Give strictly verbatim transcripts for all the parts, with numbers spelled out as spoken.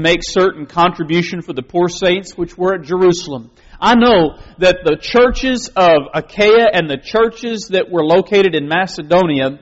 make certain contribution for the poor saints which were at Jerusalem. I know that the churches of Achaia and the churches that were located in Macedonia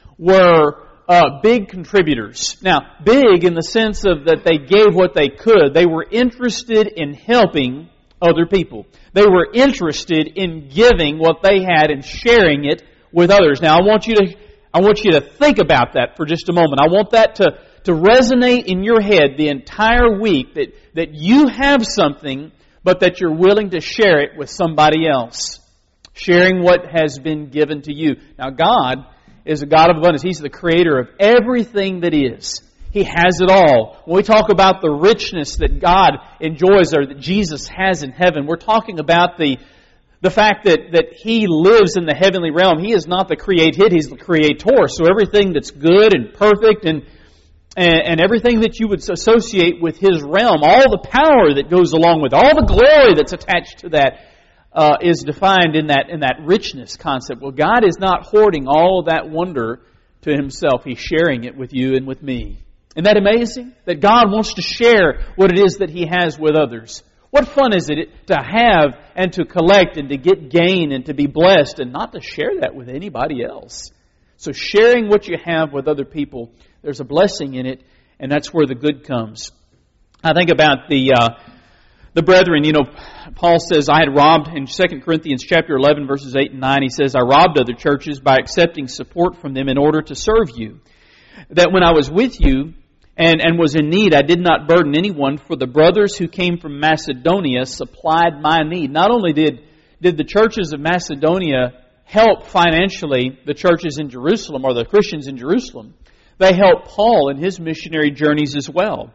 were uh, big contributors. Now, big in the sense of that they gave what they could. They were interested in helping other people. They were interested in giving what they had and sharing it with others. Now, I want you to I want you to think about that for just a moment. I want that to, to resonate in your head the entire week, that, that you have something, but that you're willing to share it with somebody else. Sharing what has been given to you. Now, God is a God of abundance. He's the creator of everything that is. He has it all. When we talk about the richness that God enjoys or that Jesus has in heaven, we're talking about the The fact that, that He lives in the heavenly realm. He is not the created, He's the creator. So everything that's good and perfect and, and, and everything that you would associate with His realm, all the power that goes along with it, all the glory that's attached to that uh, is defined in that, in that richness concept. Well, God is not hoarding all of that wonder to Himself. He's sharing it with you and with me. Isn't that amazing? That God wants to share what it is that He has with others. What fun is it to have and to collect and to get gain and to be blessed and not to share that with anybody else? So sharing what you have with other people, there's a blessing in it, and that's where the good comes. I think about the uh, the brethren. You know, Paul says, I had robbed, in Second Corinthians chapter eleven, verses eight and nine, he says, I robbed other churches by accepting support from them in order to serve you. That when I was with you, And, and was in need, I did not burden anyone, for the brothers who came from Macedonia supplied my need. Not only did, did the churches of Macedonia help financially the churches in Jerusalem, or the Christians in Jerusalem, they helped Paul in his missionary journeys as well.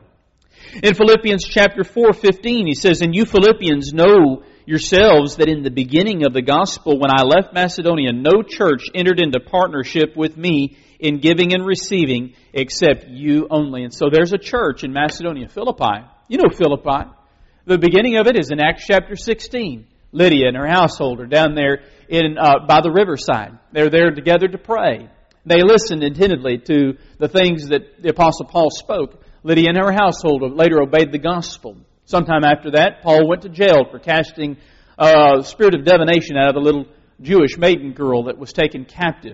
In Philippians chapter four, fifteen, he says, And you Philippians know yourselves that in the beginning of the gospel, when I left Macedonia, no church entered into partnership with me in giving and receiving, except you only. And so there's a church in Macedonia, Philippi. You know Philippi. The beginning of it is in Acts chapter sixteen. Lydia and her household are down there in uh, by the riverside. They're there together to pray. They listened attentively to the things that the Apostle Paul spoke. Lydia and her household later obeyed the gospel. Sometime after that, Paul went to jail for casting a uh, spirit of divination out of a little Jewish maiden girl that was taken captive.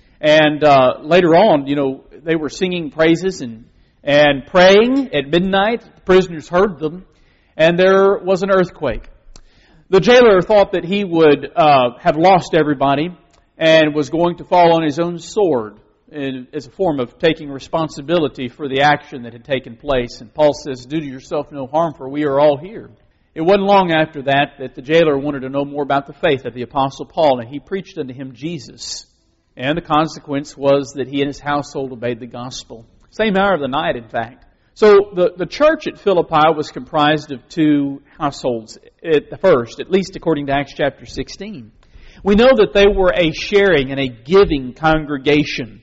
And uh, later on, you know, they were singing praises and, and praying at midnight. The prisoners heard them, and there was an earthquake. The jailer thought that he would uh, have lost everybody and was going to fall on his own sword in, as a form of taking responsibility for the action that had taken place. And Paul says, do to yourself no harm, for we are all here. It wasn't long after that that the jailer wanted to know more about the faith of the Apostle Paul, and he preached unto him Jesus. And the consequence was that he and his household obeyed the gospel. Same hour of the night, in fact. So the, the church at Philippi was comprised of two households at the first, at least according to Acts chapter sixteen. We know that they were a sharing and a giving congregation.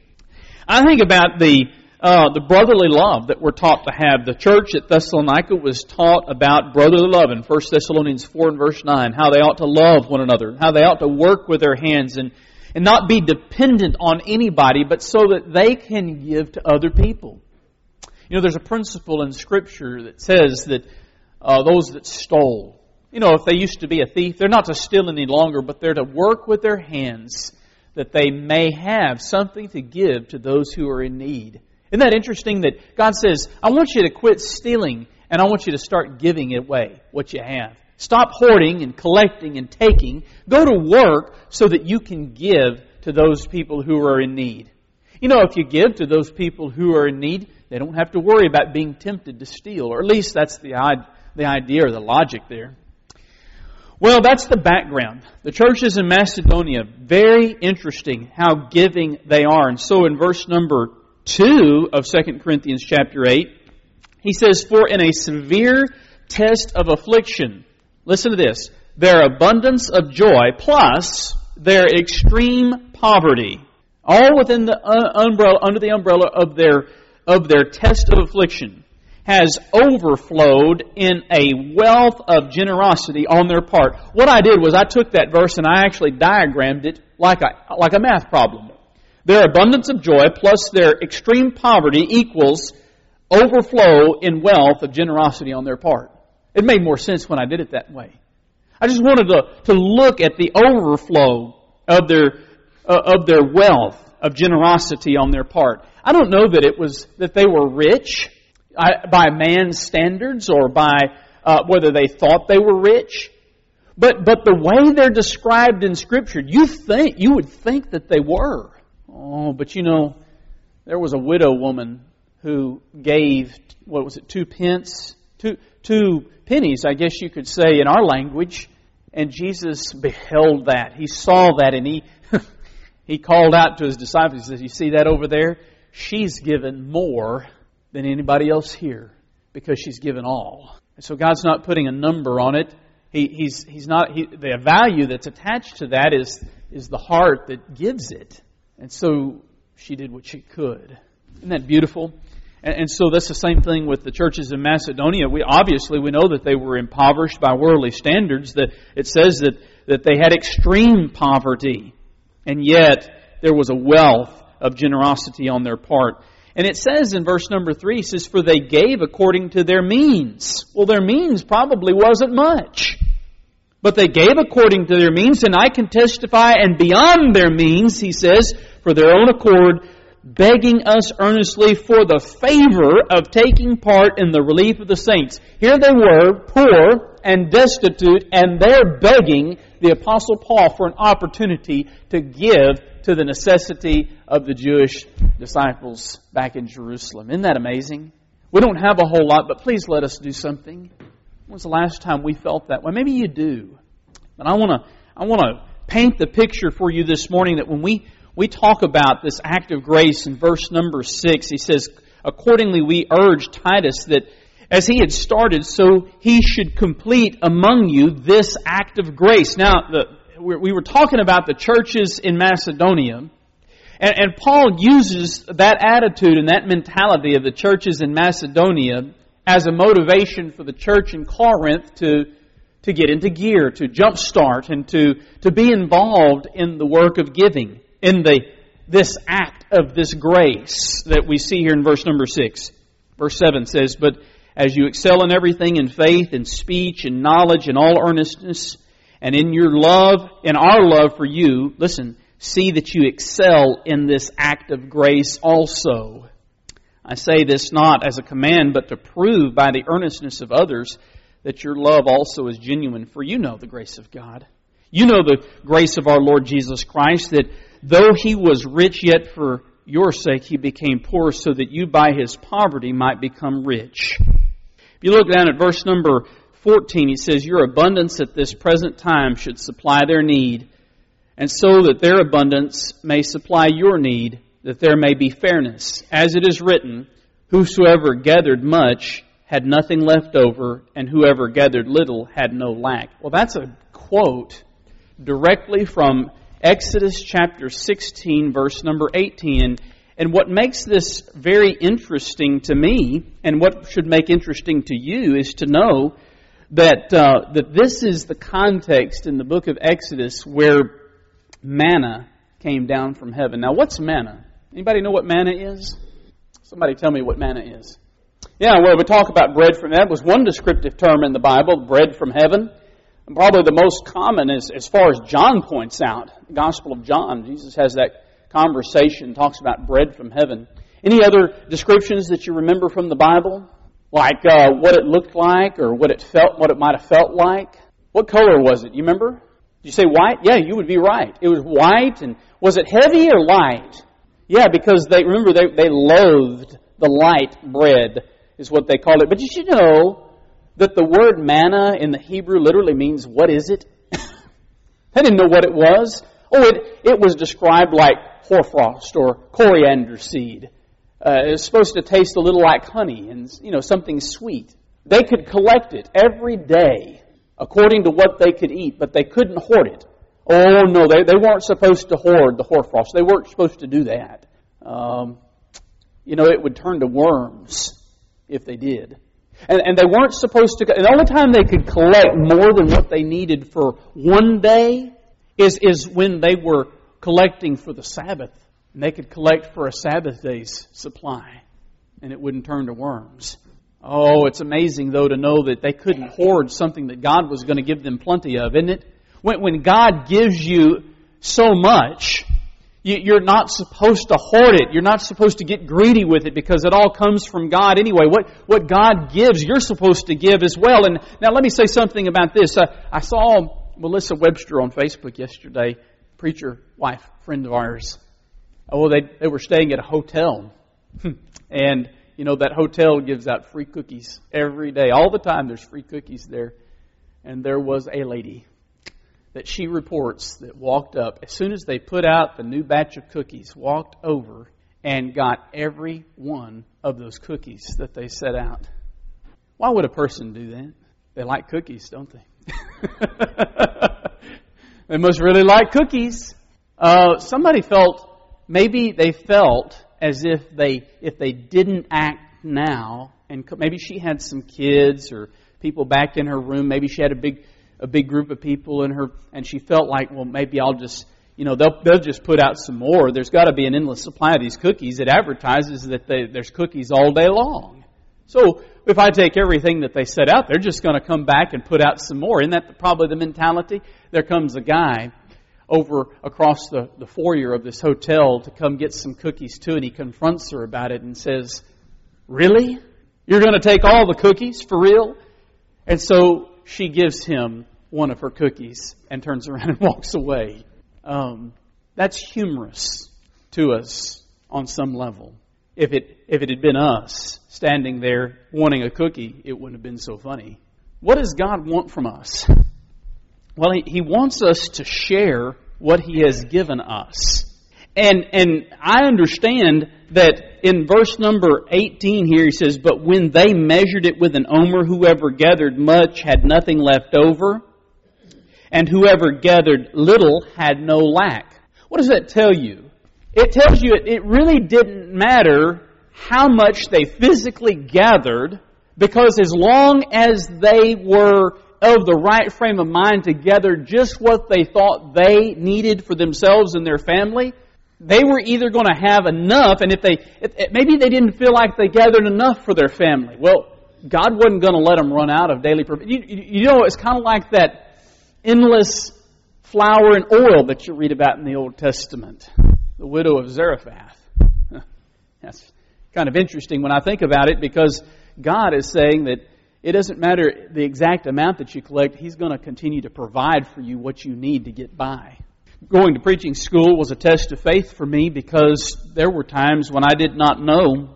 I think about the uh, the brotherly love that we're taught to have. The church at Thessalonica was taught about brotherly love in First Thessalonians four and verse nine, how they ought to love one another, how they ought to work with their hands and And not be dependent on anybody, but so that they can give to other people. You know, there's a principle in Scripture that says that uh, those that stole, you know, if they used to be a thief, they're not to steal any longer, but they're to work with their hands that they may have something to give to those who are in need. Isn't that interesting that God says, I want you to quit stealing and I want you to start giving away what you have. Stop hoarding and collecting and taking. Go to work so that you can give to those people who are in need. You know, if you give to those people who are in need, they don't have to worry about being tempted to steal. Or at least that's the the idea or the logic there. Well, that's the background. The churches in Macedonia, very interesting how giving they are. And so in verse number two of Second Corinthians chapter eight, he says, For in a severe test of affliction, listen to this, their abundance of joy plus their extreme poverty, all within the umbrella, under the umbrella of their of their test of affliction, has overflowed in a wealth of generosity on their part. What I did was I took that verse and I actually diagrammed it like a like a math problem. Their abundance of joy plus their extreme poverty equals overflow in wealth of generosity on their part. It made more sense when I did it that way. I just wanted to, to look at the overflow of their uh, of their wealth of generosity on their part. I don't know that it was that they were rich I, by man's standards or by uh, whether they thought they were rich, but but the way they're described in Scripture, you think you would think that they were. Oh, but you know, there was a widow woman who gave, what was it, two pence, two two pennies, I guess you could say in our language. And Jesus beheld that. He saw that, and he he called out to His disciples. He says, "You see that over there? She's given more than anybody else here because she's given all." And so God's not putting a number on it. He, he's he's not. He, the value that's attached to that is is the heart that gives it. And so she did what she could. Isn't that beautiful? And so that's the same thing with the churches in Macedonia. We obviously we know that they were impoverished by worldly standards. That it says that, that they had extreme poverty, and yet there was a wealth of generosity on their part. And it says in verse number three, it says, "For they gave according to their means." Well, their means probably wasn't much, but they gave according to their means, and I can testify, and beyond their means, he says, for their own accord, begging us earnestly for the favor of taking part in the relief of the saints. Here they were, poor and destitute, and they're begging the Apostle Paul for an opportunity to give to the necessity of the Jewish disciples back in Jerusalem. Isn't that amazing? We don't have a whole lot, but please let us do something. When was the last time we felt that way? Maybe you do. But I want to I want to paint the picture for you this morning that when we We talk about this act of grace in verse number six. He says, "Accordingly we urge Titus that as he had started, so he should complete among you this act of grace." Now, the, we were talking about the churches in Macedonia, and, and Paul uses that attitude and that mentality of the churches in Macedonia as a motivation for the church in Corinth to, to get into gear, to jumpstart, and to, to be involved in the work of giving. In the this act of this grace that we see here in verse number six. Verse seven says, "But as you excel in everything, in faith, in speech, in knowledge, in all earnestness, and in your love, in our love for you," listen, "see that you excel in this act of grace also. I say this not as a command, but to prove by the earnestness of others that your love also is genuine. For you know the grace of God. You know the grace of our Lord Jesus Christ, that though He was rich, yet for your sake He became poor, so that you by His poverty might become rich." If you look down at verse number fourteen, he says, "Your abundance at this present time should supply their need, and so that their abundance may supply your need, that there may be fairness. As it is written, whosoever gathered much had nothing left over, and whoever gathered little had no lack." Well, that's a quote directly from Exodus chapter sixteen, verse number eighteen. And what makes this very interesting to me, and what should make interesting to you, is to know that uh, that this is the context in the book of Exodus where manna came down from heaven. Now, what's manna? Anybody know what manna is? Somebody tell me what manna is. Yeah, well, we talk about bread from heaven. That was one descriptive term in the Bible, bread from heaven. And probably the most common is, as far as John points out, the Gospel of John. Jesus has that conversation, talks about bread from heaven. Any other descriptions that you remember from the Bible? Like uh, what it looked like, or what it felt, what it might have felt like? What color was it? You remember? Did you say white? Yeah, you would be right. It was white, and was it heavy or light? Yeah, because they remember they they loathed the light bread, is what they called it. But did you know that the word manna in the Hebrew literally means, what is it? They didn't know what it was. Oh, it, it was described like hoarfrost or coriander seed. Uh, it was supposed to taste a little like honey and, you know, something sweet. They could collect it every day according to what they could eat, but they couldn't hoard it. Oh, no, they, they weren't supposed to hoard the hoarfrost. They weren't supposed to do that. Um, you know, it would turn to worms if they did. And, and they weren't supposed to... And the only time they could collect more than what they needed for one day is, is when they were collecting for the Sabbath. And they could collect for a Sabbath day's supply. and it wouldn't turn to worms. Oh, it's amazing, though, to know that they couldn't hoard something that God was going to give them plenty of, isn't it? When, when God gives you so much, you, you're not supposed to hoard it. You're not supposed to get greedy with it because it all comes from God anyway. What, what God gives, you're supposed to give as well. And now let me say something about this. I, I saw Melissa Webster on Facebook yesterday, preacher, wife, friend of ours. Oh, they, they were staying at a hotel. And you know, that hotel gives out free cookies every day. All the time there's free cookies there. And there was a lady that she reports that walked up, as soon as they put out the new batch of cookies, walked over and got every one of those cookies that they set out. Why would a person do that? They like cookies, don't they? They must really like cookies. Uh, somebody felt, maybe they felt as if they if they didn't act now, and maybe she had some kids or people back in her room, maybe she had a big a big group of people in her, and she felt like, well, maybe I'll just, you know, they'll they'll just put out some more. There's got to be an endless supply of these cookies. It advertises that they, there's cookies all day long. So if I take everything that they set out, they're just going to come back and put out some more. Isn't that probably the mentality? There comes a guy over across the, the foyer of this hotel to come get some cookies too, and he confronts her about it and says, "Really? You're going to take all the cookies for real?" And so she gives him one of her cookies and turns around and walks away. Um, that's humorous to us on some level. If it if it had been us standing there wanting a cookie, it wouldn't have been so funny. What does God want from us? Well, He, he wants us to share what He has given us. And and I understand that in verse number eighteen here, He says, "But when they measured it with an omer, whoever gathered much had nothing left over, and whoever gathered little had no lack." What does that tell you? It tells you it, it really didn't matter how much they physically gathered, because as long as they were of the right frame of mind to gather just what they thought they needed for themselves and their family, they were either going to have enough, and if they if, maybe they didn't feel like they gathered enough for their family, well, God wasn't going to let them run out of daily purpose. You, you, you know, it's kind of like that endless flour and oil that you read about in the Old Testament, the widow of Zarephath. That's kind of interesting when I think about it, because God is saying that it doesn't matter the exact amount that you collect. He's going to continue to provide for you what you need to get by. Going to preaching school was a test of faith for me, because there were times when I did not know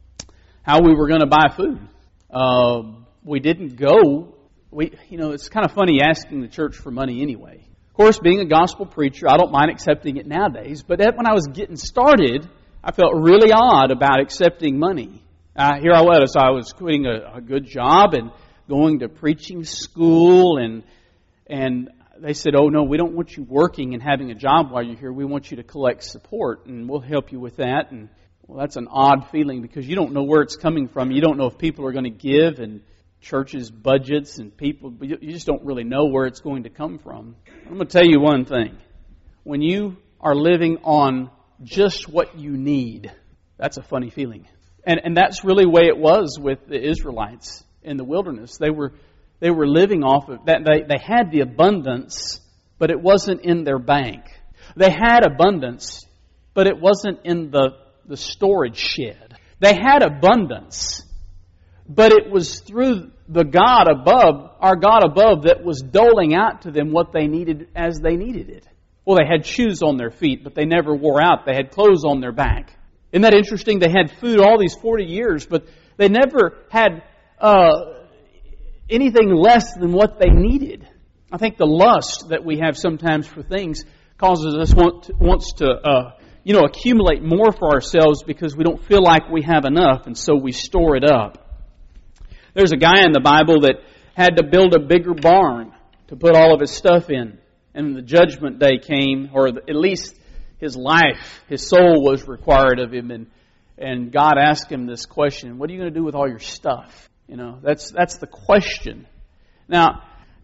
how we were going to buy food. Uh, we didn't go. We, you know, it's kind of funny asking the church for money anyway. Of course, being a gospel preacher, I don't mind accepting it nowadays. But when I was getting started, I felt really odd about accepting money. Uh, here I was, I was quitting a, a good job and going to preaching school, and and they said, "Oh no, we don't want you working and having a job while you're here. We want you to collect support, and we'll help you with that." And well, that's an odd feeling, because you don't know where it's coming from. You don't know if people are going to give, and churches' budgets and people, you just don't really know where it's going to come from. I'm going to tell you one thing: when you are living on just what you need, that's a funny feeling. And and that's really the way it was with the Israelites in the wilderness. They were they were living off of that. They, they had the abundance, but it wasn't in their bank. They had abundance, but it wasn't in the, the storage shed. They had abundance, but it was through the God above, our God above, that was doling out to them what they needed as they needed it. Well, they had shoes on their feet, but they never wore out. They had clothes on their back. Isn't that interesting? They had food all these forty years, but they never had uh, anything less than what they needed. I think the lust that we have sometimes for things causes us want to, wants to uh, you know, accumulate more for ourselves, because we don't feel like we have enough, and so we store it up. There's a guy in the Bible that had to build a bigger barn to put all of his stuff in. And the judgment day came, or at least his life, his soul was required of him. And, and God asked him this question: what are you going to do with all your stuff? You know, that's that's the question. Now,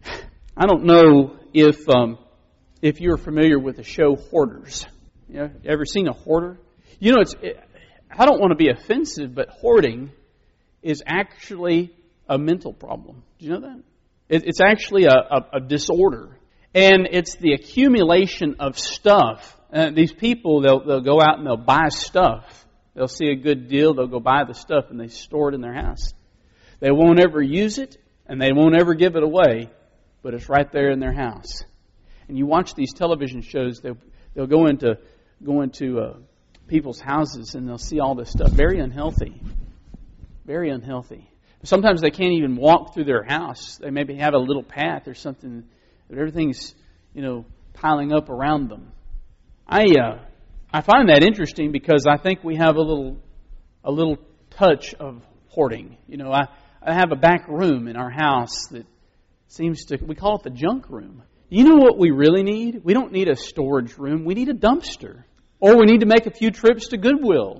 I don't know if um, if you're familiar with the show Hoarders. You know, ever seen a hoarder? You know, it's it, I don't want to be offensive, but hoarding is actually a mental problem. Do you know that? It, it's actually a, a, a disorder. And it's the accumulation of stuff. Uh, these people, they'll, they'll go out and they'll buy stuff. They'll see a good deal, they'll go buy the stuff, and they store it in their house. They won't ever use it, and they won't ever give it away, but it's right there in their house. And you watch these television shows, they'll, they'll go into, go into uh, people's houses, and they'll see all this stuff. Very unhealthy. Very unhealthy. Sometimes they can't even walk through their house. They maybe have a little path or something, but everything's, you know, piling up around them. I uh, I find that interesting because I think we have a little a little touch of hoarding. You know, I, I have a back room in our house that seems to, we call it the junk room. You know what we really need? We don't need a storage room. We need a dumpster. Or we need to make a few trips to Goodwill.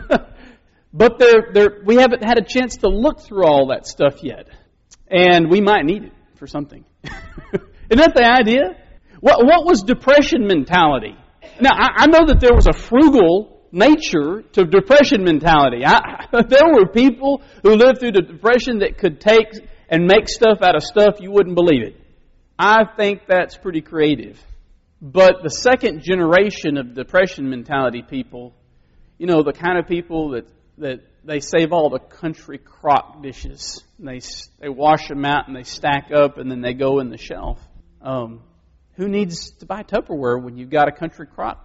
But they're, they're, we haven't had a chance to look through all that stuff yet. And we might need it for something. Isn't that the idea? What, what was depression mentality? Now, I, I know that there was a frugal nature to depression mentality. I, there were people who lived through the depression that could take and make stuff out of stuff you wouldn't believe it. I think that's pretty creative. But the second generation of depression mentality people, you know, the kind of people that that they save all the country crock dishes. And they they wash them out and they stack up and then they go in the shelf. Um, who needs to buy Tupperware when you've got a country crock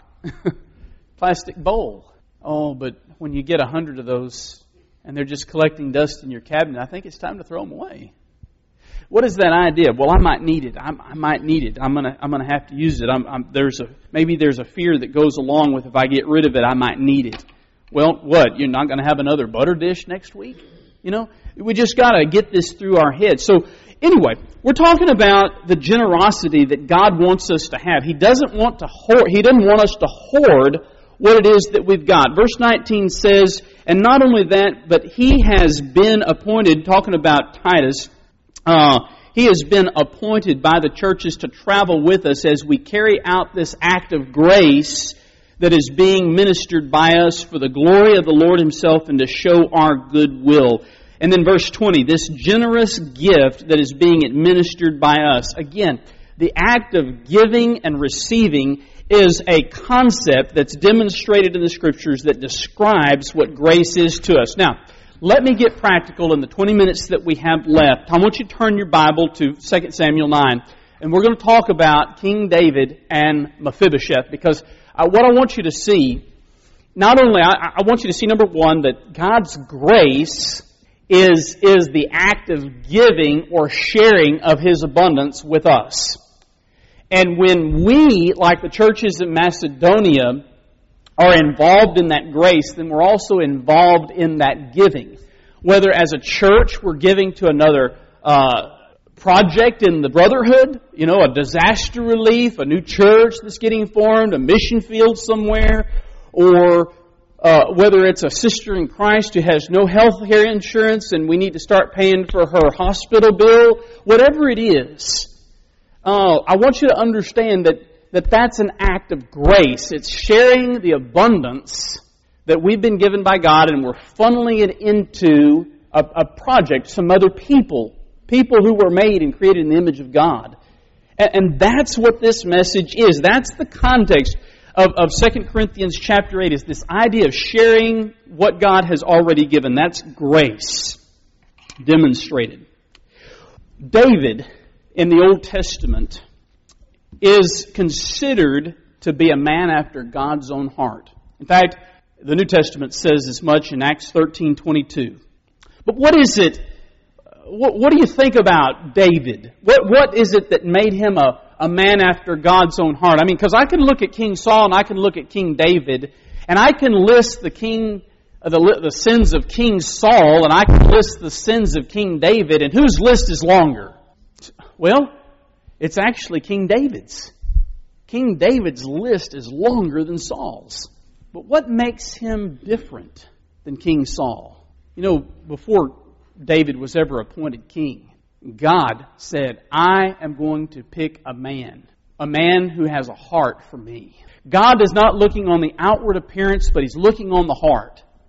plastic bowl? Oh, but when you get a hundred of those and they're just collecting dust in your cabinet, I think it's time to throw them away. What is that idea? Well, I might need it. I, I might need it. I'm gonna I'm gonna have to use it. I'm, I'm, there's a maybe there's a fear that goes along with if I get rid of it, I might need it. Well, what? You're not going to have another butter dish next week? You know, we just got to get this through our heads. So anyway, we're talking about the generosity that God wants us to have. He doesn't want to hoard. He doesn't want us to hoard what it is that we've got. Verse nineteen says, and not only that, but he has been appointed, talking about Titus, uh, he has been appointed by the churches to travel with us as we carry out this act of grace that is being ministered by us for the glory of the Lord Himself and to show our goodwill. And then verse twenty, this generous gift that is being administered by us. Again, the act of giving and receiving is a concept that's demonstrated in the Scriptures that describes what grace is to us. Now, let me get practical in the twenty minutes that we have left. I want you to turn your Bible to Second Samuel nine. And we're going to talk about King David and Mephibosheth because Uh, what I want you to see, not only, I, I want you to see, number one, that God's grace is, is the act of giving or sharing of His abundance with us. And when we, like the churches in Macedonia, are involved in that grace, then we're also involved in that giving. Whether as a church we're giving to another uh project in the brotherhood, you know, a disaster relief, a new church that's getting formed, a mission field somewhere, or uh, whether it's a sister in Christ who has no health care insurance and we need to start paying for her hospital bill, whatever it is, uh, I want you to understand that, that that's an act of grace. It's sharing the abundance that we've been given by God and we're funneling it into a, a project, some other people. People who were made and created in the image of God. And, and that's what this message is. That's the context of, of Second Corinthians chapter eight, is this idea of sharing what God has already given. That's grace demonstrated. David in the Old Testament is considered to be a man after God's own heart. In fact, the New Testament says as much in Acts thirteen twenty-two. But what is it? What, what do you think about David? What What is it that made him a, a man after God's own heart? I mean, because I can look at King Saul and I can look at King David, and I can list the king, the, the sins of King Saul, and I can list the sins of King David, and whose list is longer? Well, it's actually King David's. King David's list is longer than Saul's. But what makes him different than King Saul? You know, before David was ever appointed king, God said, I am going to pick a man, a man who has a heart for me. God is not looking on the outward appearance, but He's looking on the heart.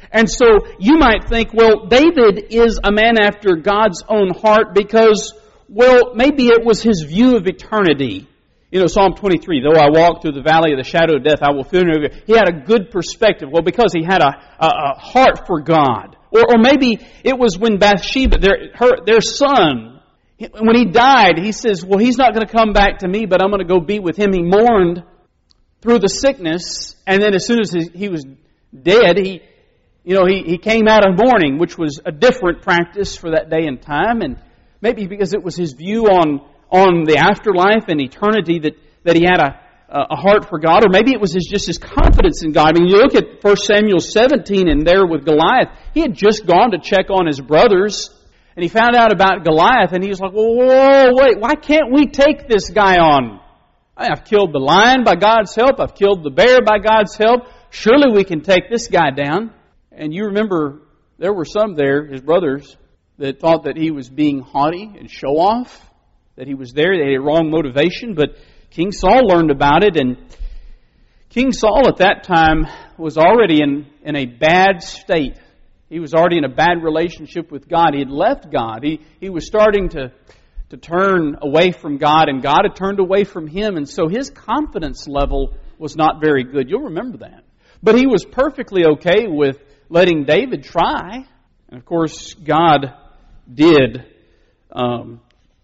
And so you might think, well, David is a man after God's own heart because, well, maybe it was his view of eternity. You know, Psalm twenty-three, though I walk through the valley of the shadow of death, I will fear no evil. He had a good perspective. Well, because he had a, a, a heart for God. Or, or maybe it was when Bathsheba, their, her, their son, when he died, he says, well, he's not going to come back to me, but I'm going to go be with him. He mourned through the sickness, and then as soon as he was dead, he, you know, he, he came out of mourning, which was a different practice for that day and time, and maybe because it was his view on on the afterlife and eternity that, that he had a, a heart for God, or maybe it was his, just his confidence in God. I mean, you look at First Samuel seventeen and there with Goliath, he had just gone to check on his brothers, and he found out about Goliath, and he was like, whoa, wait, why can't we take this guy on? I've killed the lion by God's help, I've killed the bear by God's help, surely we can take this guy down. And you remember, there were some there, his brothers, that thought that he was being haughty and show off, that he was there, they had a wrong motivation, but King Saul learned about it, and King Saul at that time was already in, in a bad state. He was already in a bad relationship with God. He had left God. He, he was starting to, to turn away from God, and God had turned away from him, and so his confidence level was not very good. You'll remember that. But he was perfectly okay with letting David try. And of course, God did um,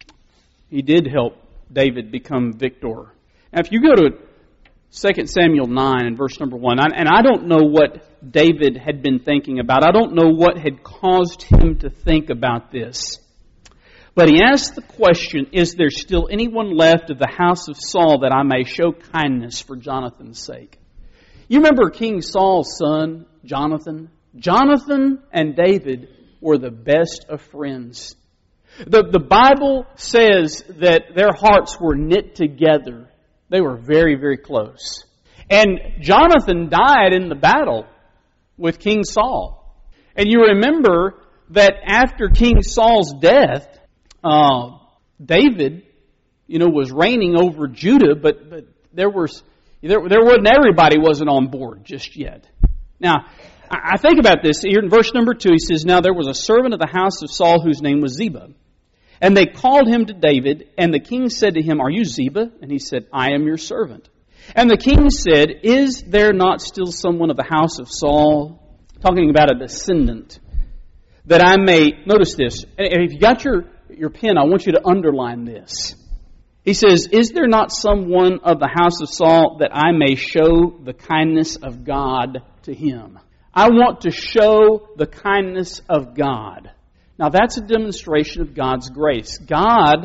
He did help David become victor. Now, if you go to Second Samuel nine and verse number one, and I don't know what David had been thinking about. I don't know what had caused him to think about this. But he asked the question, is there still anyone left of the house of Saul that I may show kindness for Jonathan's sake? You remember King Saul's son, Jonathan? Jonathan and David were the best of friends. The, the Bible says that their hearts were knit together. They were very, very close. And Jonathan died in the battle with King Saul. And you remember that after King Saul's death, uh, David, you know, was reigning over Judah, but, but there was there, there wasn't everybody wasn't on board just yet. Now, I think about this here in verse number two. He says, "Now there was a servant of the house of Saul whose name was Ziba. And they called him to David, and the king said to him, 'Are you Ziba?' And he said, 'I am your servant.' And the king said, 'Is there not still someone of the house of Saul,'" talking about a descendant, "'that I may,'" notice this, and if you got your, your pen, I want you to underline this. He says, "'Is there not someone of the house of Saul that I may show the kindness of God to him?'" I want to show the kindness of God. Now that's a demonstration of God's grace. God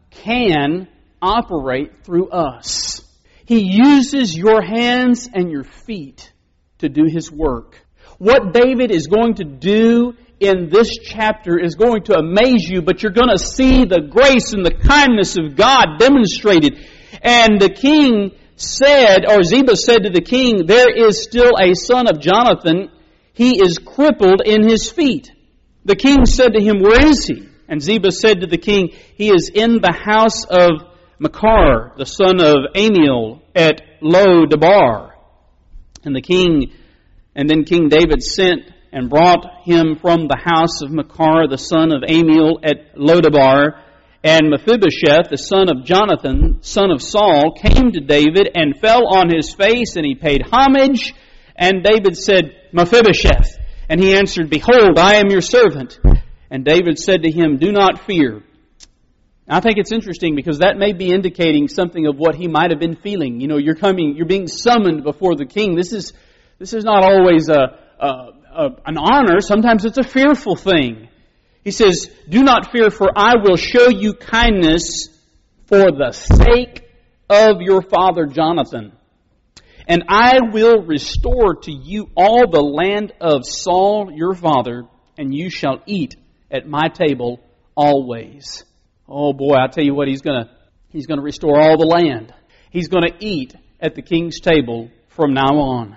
can operate through us. He uses your hands and your feet to do His work. What David is going to do in this chapter is going to amaze you, but you're going to see the grace and the kindness of God demonstrated. And the king said, or Ziba said to the king, "There is still a son of Jonathan. He is crippled in his feet." The king said to him, "Where is he?" And Ziba said to the king, "He is in the house of Machir, the son of Amiel, at Lo-debar." And the king, and then King David sent and brought him from the house of Machir, the son of Amiel, at Lo-debar. And Mephibosheth, the son of Jonathan, son of Saul, came to David and fell on his face, and he paid homage. And David said, "Mephibosheth." And he answered, "Behold, I am your servant." And David said to him, "Do not fear." I think it's interesting because that may be indicating something of what he might have been feeling. You know, you're coming, you're being summoned before the king. This is this is not always a, a, a an honor. Sometimes it's a fearful thing. He says, "Do not fear, for I will show you kindness for the sake of your father Jonathan. And I will restore to you all the land of Saul your father, and you shall eat at my table always." Oh boy, I tell you what, he's gonna he's gonna restore all the land. He's gonna eat at the king's table from now on.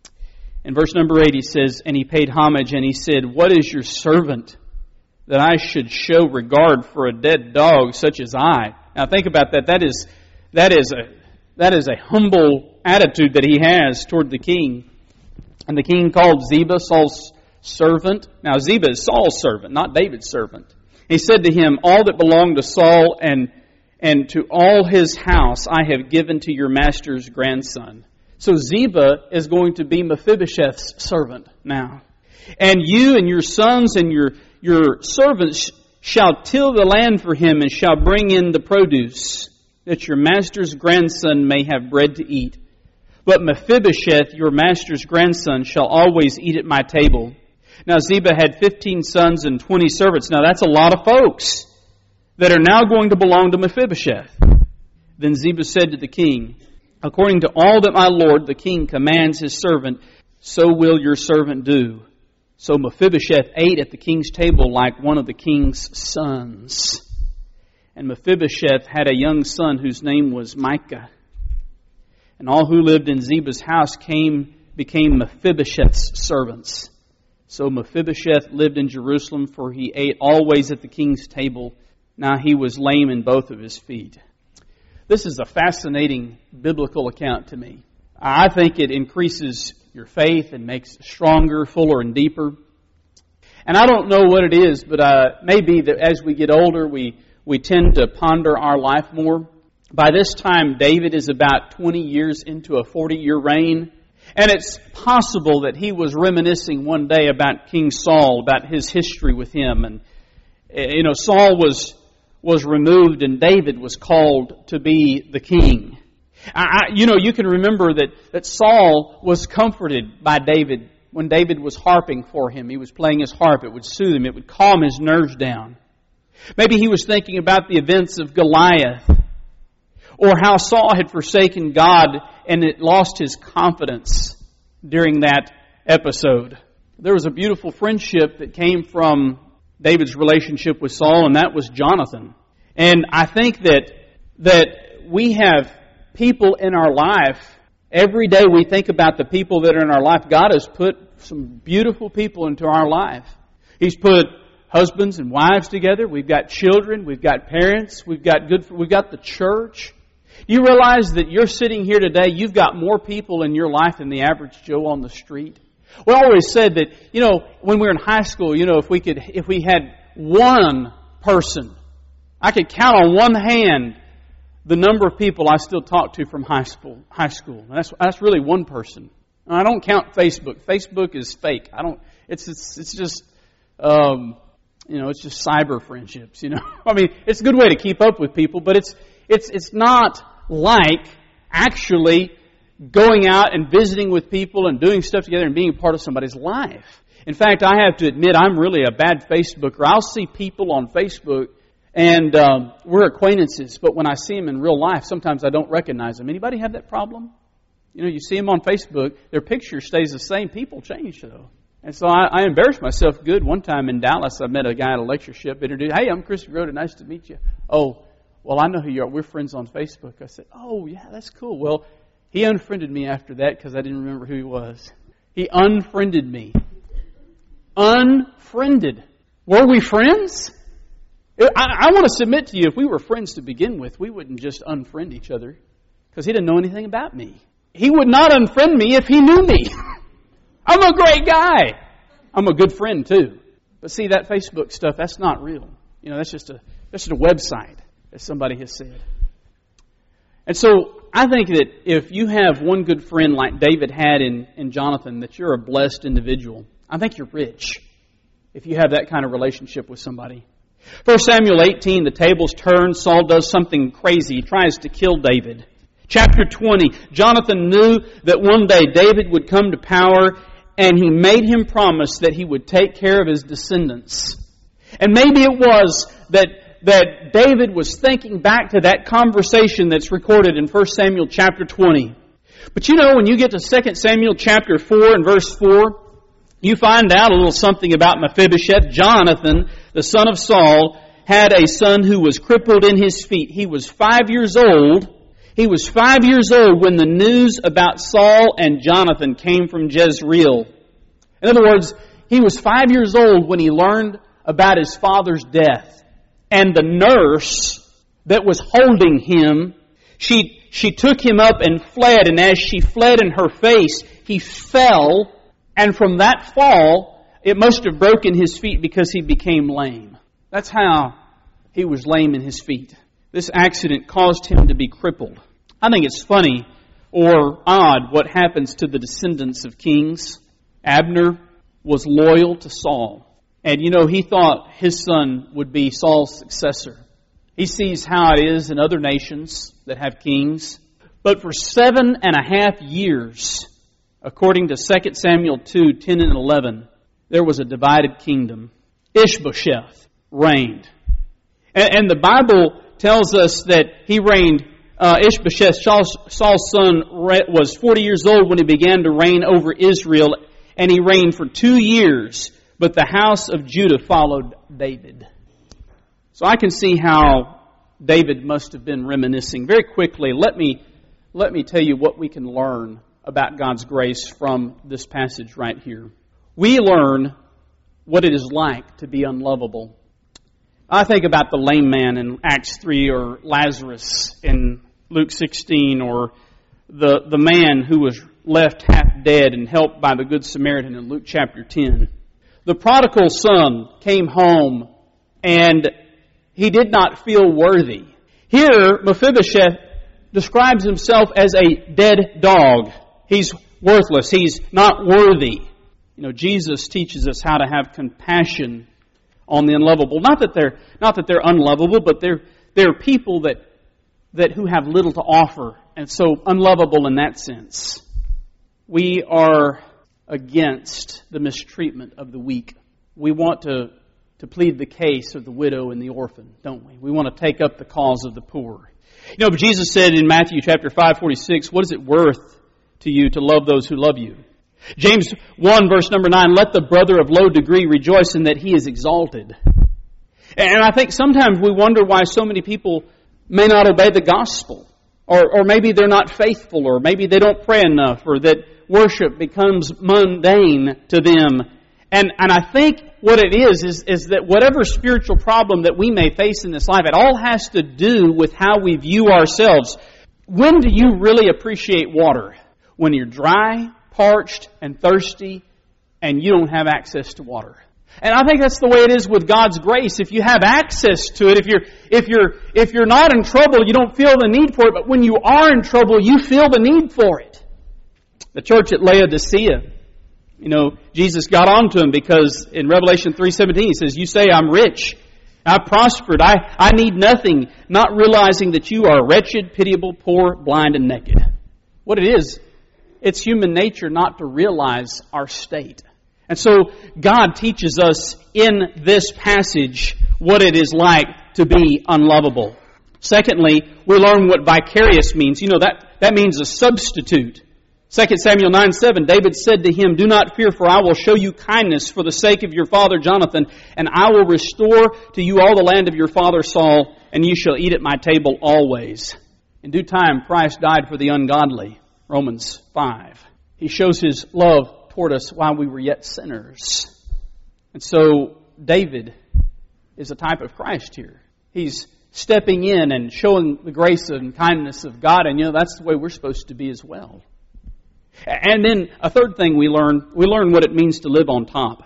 In verse number eight he says, "And he paid homage, and he said, 'What is your servant that I should show regard for a dead dog such as I?'" Now think about that. That is that is a that is a humble attitude that he has toward the king. And the king called Ziba, Saul's servant. Now Ziba is Saul's servant, not David's servant. He said to him, all that belonged to Saul and, and to all his house I have given to your master's grandson. So Ziba is going to be Mephibosheth's servant now. And you and your sons and your, your servants shall till the land for him and shall bring in the produce, that your master's grandson may have bread to eat. But Mephibosheth, your master's grandson, shall always eat at my table. Now Ziba had fifteen sons and twenty servants. Now that's a lot of folks that are now going to belong to Mephibosheth. Then Ziba said to the king, according to all that my lord the king commands his servant, so will your servant do. So Mephibosheth ate at the king's table like one of the king's sons. And Mephibosheth had a young son whose name was Micah. And all who lived in Ziba's house came became Mephibosheth's servants. So Mephibosheth lived in Jerusalem, for he ate always at the king's table. Now he was lame in both of his feet. This is a fascinating biblical account to me. I think it increases your faith and makes it stronger, fuller, and deeper. And I don't know what it is, but uh, maybe that as we get older, we, we tend to ponder our life more. By this time, David is about twenty years into a forty-year reign. And it's possible that he was reminiscing one day about King Saul, about his history with him. And, you know, Saul was, was removed and David was called to be the king. I, you know, you can remember that, that Saul was comforted by David when David was harping for him. He was playing his harp. It would soothe him. It would calm his nerves down. Maybe he was thinking about the events of Goliath, or how Saul had forsaken God and it lost his confidence during that episode. There was a beautiful friendship that came from David's relationship with Saul, and that was Jonathan. And I think that that we have people in our life. Every day we think about the people that are in our life. God has put some beautiful people into our life. He's put husbands and wives together. We've got children. We've got parents. We've got good. We've got the church. Do you realize that you're sitting here today, you've got more people in your life than the average Joe on the street? We always said that, you know, when we were in high school, you know, if we could, if we had one person, I could count on one hand the number of people I still talk to from high school. High school. And that's that's really one person. And I don't count Facebook. Facebook is fake. I don't. It's it's it's just, um, you know, it's just cyber friendships. You know, I mean, it's a good way to keep up with people, but it's it's it's not like actually going out and visiting with people and doing stuff together and being a part of somebody's life. In fact, I have to admit, I'm really a bad Facebooker. I'll see people on Facebook. And um, we're acquaintances, but when I see them in real life, sometimes I don't recognize them. Anybody have that problem? You know, you see them on Facebook, their picture stays the same. People change, though. And so I, I embarrassed myself good. One time in Dallas, I met a guy at a lectureship, introduced, hey, I'm Chris Groda, nice to meet you. Oh, well, I know who you are. We're friends on Facebook. I said, oh, yeah, that's cool. Well, he unfriended me after that because I didn't remember who he was. He unfriended me. Unfriended. Were we friends? I, I want to submit to you, if we were friends to begin with, we wouldn't just unfriend each other because he didn't know anything about me. He would not unfriend me if he knew me. I'm a great guy. I'm a good friend too. But see, that Facebook stuff, that's not real. You know, that's just a that's just a website, as somebody has said. And so I think that if you have one good friend like David had in, in Jonathan, that you're a blessed individual. I think you're rich if you have that kind of relationship with somebody. First Samuel eighteen, the tables turn. Saul does something crazy. He tries to kill David. Chapter twenty, Jonathan knew that one day David would come to power, and he made him promise that he would take care of his descendants. And maybe it was that, that David was thinking back to that conversation that's recorded in First Samuel chapter twenty. But you know, when you get to Second Samuel chapter four and verse four, you find out a little something about Mephibosheth. Jonathan, the son of Saul, had a son who was crippled in his feet. He was five years old. He was five years old when the news about Saul and Jonathan came from Jezreel. In other words, he was five years old when he learned about his father's death. And the nurse that was holding him, she, she took him up and fled. And as she fled in her face, he fell. And from that fall, it must have broken his feet because he became lame. That's how he was lame in his feet. This accident caused him to be crippled. I think it's funny or odd what happens to the descendants of kings. Abner was loyal to Saul. And you know, he thought his son would be Saul's successor. He sees how it is in other nations that have kings. But for seven and a half years, according to Second Samuel two, ten and eleven, there was a divided kingdom. Ishbosheth reigned. And, and the Bible tells us that he reigned, uh, Ishbosheth, Saul's, Saul's son, was forty years old when he began to reign over Israel, and he reigned for two years, but the house of Judah followed David. So I can see how David must have been reminiscing. Very quickly, let me, let me tell you what we can learn about God's grace from this passage right here. We learn what it is like to be unlovable. I think about the lame man in Acts three, or Lazarus in Luke sixteen, or the, the man who was left half dead and helped by the Good Samaritan in Luke chapter ten. The prodigal son came home and he did not feel worthy. Here, Mephibosheth describes himself as a dead dog. He's worthless. He's not worthy. You know, Jesus teaches us how to have compassion on the unlovable. Not that they're not that they're unlovable, but they're they're people that that who have little to offer, and so unlovable in that sense. We are against the mistreatment of the weak. We want to, to plead the case of the widow and the orphan, don't we? We want to take up the cause of the poor. You know, but Jesus said in Matthew chapter five, forty-six, what is it worth to you to love those who love you? James one, verse number nine, let the brother of low degree rejoice in that he is exalted. And I think sometimes we wonder why so many people may not obey the gospel. Or, or maybe they're not faithful, or maybe they don't pray enough, or that worship becomes mundane to them. And, and I think what it is, is, is that whatever spiritual problem that we may face in this life, it all has to do with how we view ourselves. When do you really appreciate water? When you're dry, parched, and thirsty, and you don't have access to water. And I think that's the way it is with God's grace. If you have access to it, if you're, if you're, if you're not in trouble, you don't feel the need for it. But when you are in trouble, you feel the need for it. The church at Laodicea, you know, Jesus got on to him because in Revelation three seventeen, he says, you say I'm rich, I've prospered, I, I need nothing, not realizing that you are wretched, pitiable, poor, blind, and naked. What it is, it's human nature not to realize our state. And so God teaches us in this passage what it is like to be unlovable. Secondly, we learn what vicarious means. You know, that, that means a substitute. Second Samuel nine seven, David said to him, do not fear, for I will show you kindness for the sake of your father Jonathan, and I will restore to you all the land of your father Saul, and you shall eat at my table always. In due time, Christ died for the ungodly. Romans five. He shows His love toward us while we were yet sinners. And so David is a type of Christ here. He's stepping in and showing the grace and kindness of God, and you know, that's the way we're supposed to be as well. And then a third thing we learn, we learn what it means to live on top.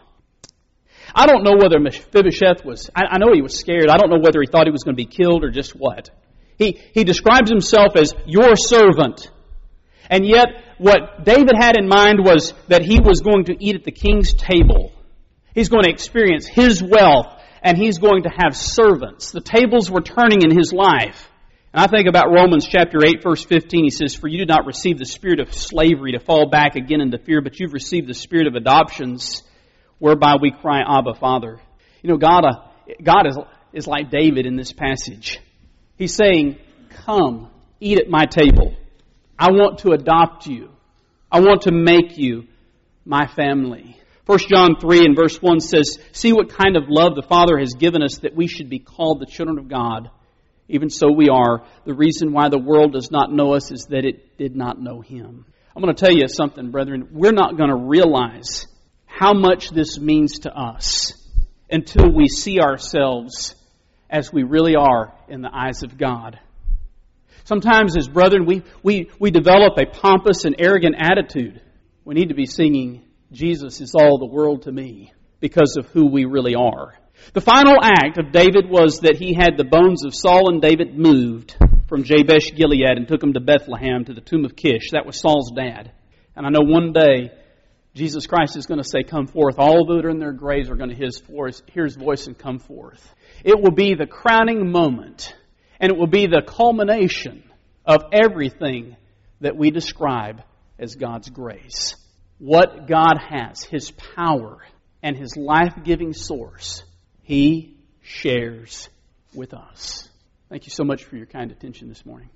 I don't know whether Mephibosheth was, I, I know he was scared. I don't know whether he thought he was going to be killed or just what. He, he describes himself as your servant. And yet, what David had in mind was that he was going to eat at the king's table. He's going to experience his wealth, and he's going to have servants. The tables were turning in his life. And I think about Romans chapter eight, verse fifteen. He says, for you did not receive the spirit of slavery to fall back again into fear, but you've received the spirit of adoptions, whereby we cry, Abba, Father. You know, God, uh, God is, is like David in this passage. He's saying, come, eat at my table. I want to adopt you. I want to make you my family. First John three and verse one says, see what kind of love the Father has given us that we should be called the children of God. Even so we are. The reason why the world does not know us is that it did not know Him. I'm going to tell you something, brethren. We're not going to realize how much this means to us until we see ourselves as we really are in the eyes of God. Sometimes as brethren, we, we, we develop a pompous and arrogant attitude. We need to be singing, Jesus is all the world to me. because of who we really are. The final act of David was that he had the bones of Saul and David moved from Jabesh Gilead and took them to Bethlehem to the tomb of Kish. That was Saul's dad. And I know one day Jesus Christ is going to say, come forth. All that are in their graves are going to hear His voice and come forth. It will be the crowning moment, and it will be the culmination of everything that we describe as God's grace. What God has, His power and His life-giving source, He shares with us. Thank you so much for your kind attention this morning.